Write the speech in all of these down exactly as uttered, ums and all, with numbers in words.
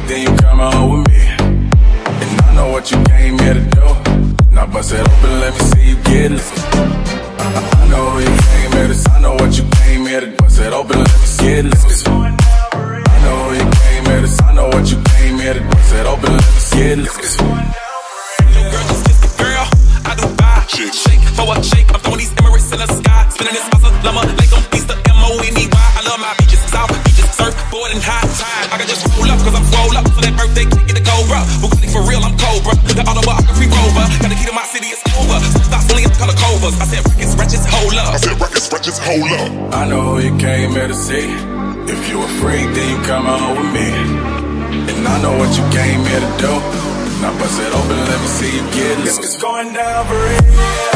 then you come home with me. And I know what you came here to do. Now bust it open, let me see you get loose. I know you came here to, I know what you came here to. Bust it open, let me see it loose. I know you came here to, I know what you came here to. Bust it open, let me see it loose. Girl, just kiss the girl, I do buy. Shake, shake, for a shake, I'm throwing these Emirates in the sky. Spinning this muscle, llama, like on Easter, M O N E Y. I love my beaches, South beaches, surfboard and high tide. I can just roll up, cause I'm swole up, so that birthday can't get the Cobra. Bugatti for real, I'm Cobra. The autobiography rover, got the key to my city, it's over. Stops only in the color covers. I said, records, wretches, hold up. I said, records, wretches, hold up. I know who you came here to see. If you a freak, then you come home with me. And I know what you came here to do. Now bust it open, let me see you get loose. It's going down for real.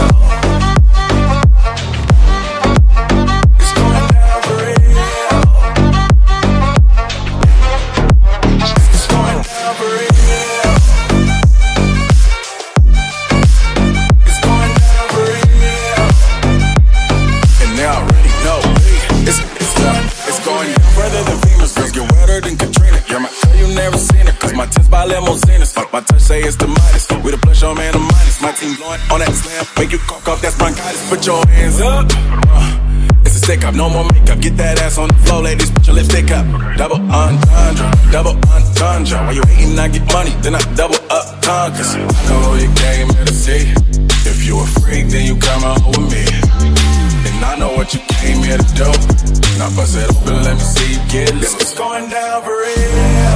It's going down for real. It's going down for real. It's going down for real. And they already know me. It's, it's, done. It's going down further than Venus. Girls get wetter than Katrina. You're my girl, you never seen it. Cause my tents by limousines. Fuck my touch, say it's the minus. We the plus, your man, the minus. My team blowing on that slam. Make you cough off, that's bronchitis. Put your hands up. Uh, it's a stick up, no more makeup. Get that ass on the floor, ladies. Put your lipstick up. Double entendre, double entendre. While you hating, I get money. Then I double up conquers. I know who you came here to see. If you a freak, then you come home with me. And I know what you came here to do. Now bust it open, let me see you get loose. It's going down for real.